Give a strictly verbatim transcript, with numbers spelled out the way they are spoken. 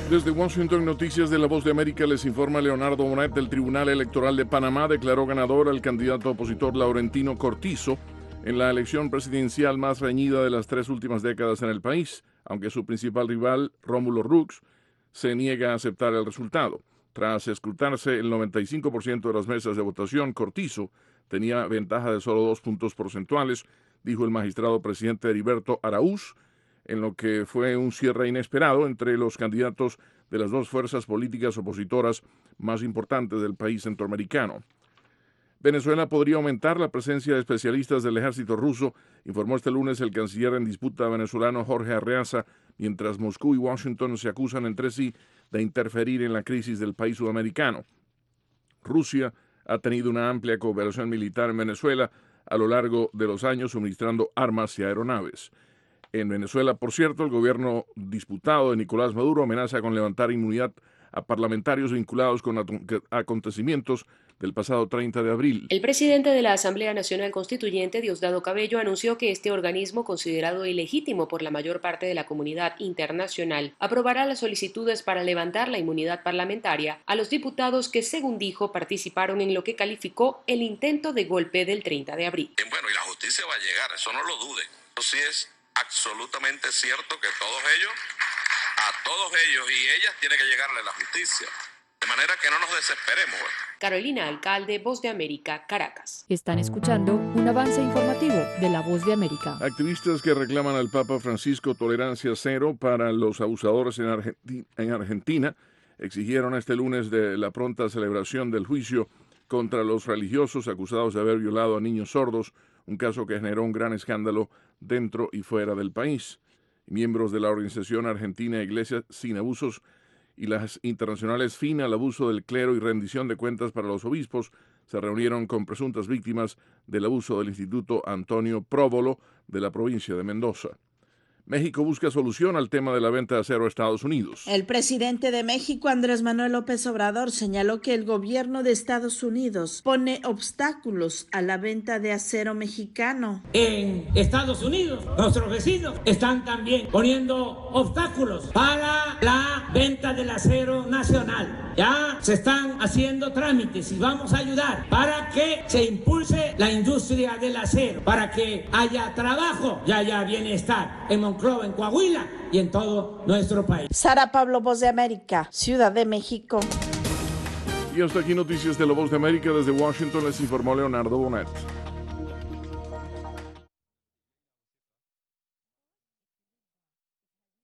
Desde Washington, Noticias de La Voz de América, les informa Leonardo Bonet. Del Tribunal Electoral de Panamá declaró ganador al candidato opositor Laurentino Cortizo en la elección presidencial más reñida de las tres últimas décadas en el país, aunque su principal rival, Rómulo Rux, se niega a aceptar el resultado. Tras escrutarse el noventa y cinco por ciento de las mesas de votación, Cortizo tenía ventaja de solo dos puntos porcentuales, dijo el magistrado presidente Heriberto Araúz, en lo que fue un cierre inesperado entre los candidatos de las dos fuerzas políticas opositoras más importantes del país centroamericano. Venezuela podría aumentar la presencia de especialistas del ejército ruso, informó este lunes el canciller en disputa venezolano Jorge Arreaza, mientras Moscú y Washington se acusan entre sí de interferir en la crisis del país sudamericano. Rusia ha tenido una amplia cooperación militar en Venezuela a lo largo de los años, suministrando armas y aeronaves. En Venezuela, por cierto, el gobierno disputado de Nicolás Maduro amenaza con levantar inmunidad a parlamentarios vinculados con acontecimientos del pasado treinta de abril. El presidente de la Asamblea Nacional Constituyente, Diosdado Cabello, anunció que este organismo, considerado ilegítimo por la mayor parte de la comunidad internacional, aprobará las solicitudes para levantar la inmunidad parlamentaria a los diputados que, según dijo, participaron en lo que calificó el intento de golpe del treinta de abril. Bueno, y la justicia va a llegar, eso no lo dude. Eso sí es absolutamente cierto que todos ellos, a todos ellos y ellas tiene que llegarle la justicia. De manera que no nos desesperemos. Carolina Alcalde, Voz de América, Caracas. Están escuchando un avance informativo de La Voz de América. Activistas que reclaman al Papa Francisco tolerancia cero para los abusadores en, Argenti- en Argentina exigieron este lunes de la pronta celebración del juicio contra los religiosos acusados de haber violado a niños sordos, un caso que generó un gran escándalo dentro y fuera del país. Miembros de la organización argentina Iglesias Sin Abusos y las internacionales Fin al Abuso del Clero y Rendición de Cuentas para los Obispos se reunieron con presuntas víctimas del abuso del Instituto Antonio Próbolo de la provincia de Mendoza. México busca solución al tema de la venta de acero a Estados Unidos. El presidente de México, Andrés Manuel López Obrador, señaló que el gobierno de Estados Unidos pone obstáculos a la venta de acero mexicano. En Estados Unidos, nuestros vecinos están también poniendo obstáculos para la venta del acero nacional. Ya se están haciendo trámites y vamos a ayudar para que se impulse la industria del acero, para que haya trabajo y haya bienestar en Monclova, en Coahuila y en todo nuestro país. Sara Pablo, Voz de América, Ciudad de México. Y hasta aquí Noticias de La Voz de América. Desde Washington les informó Leonardo Bonet.